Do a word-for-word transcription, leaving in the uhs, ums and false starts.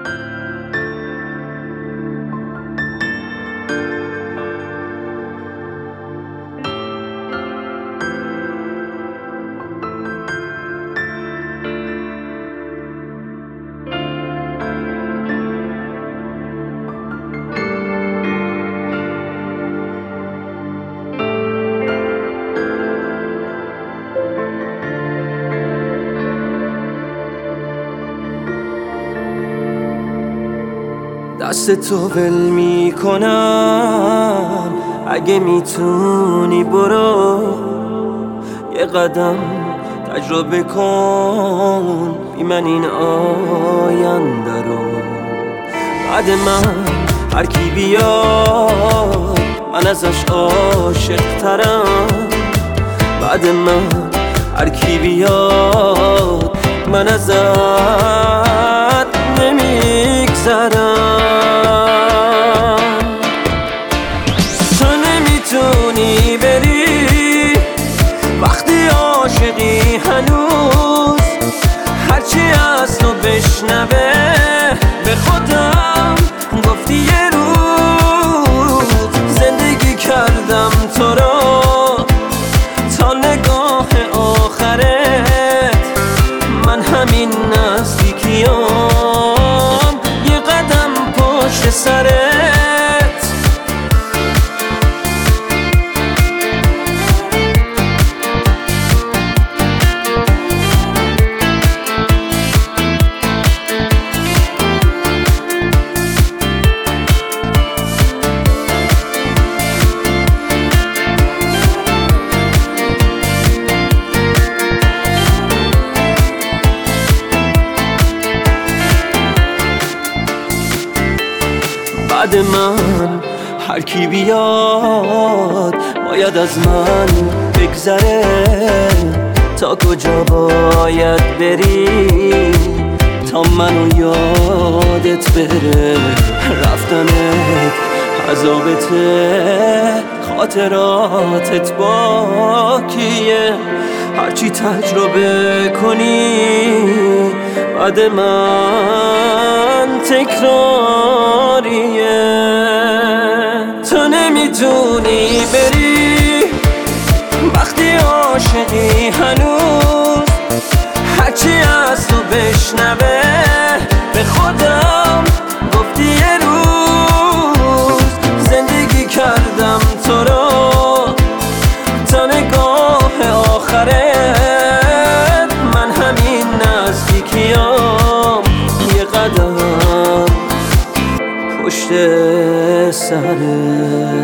دست تو ول میکنم، اگه میتونی برو یه قدم تجربه کن بی من این آینده رو. بعد من هر کی بیاد من ازش عاشق ترم، بعد من هر کی بیاد من ازت نمیگذرم. تو نمیتونی بری وقتی عاشقی هنوز، هرچی از تو بشنوه به خودم گفتی یه روز زندگی کردم تو رو تا نگاه آخرت. من همین نزدیکیام یه قدم پشت سرت. بعد من هر کی بیاد باید از من بگذره. تا کجا باید بری تا منو یادت بره؟ رفتنت عذابته، خاطراتت باکیه. هرچی تجربه کنی بعد من تکراریه. تو نمیتونی بری وقتی عاشقی هنوز، هرچی از تو بشنوه به خودم گفتی یه روز زندگی کردم تو رو تا نگاه آخرت. من همین نزدیکیام یه قدم پشت سرت.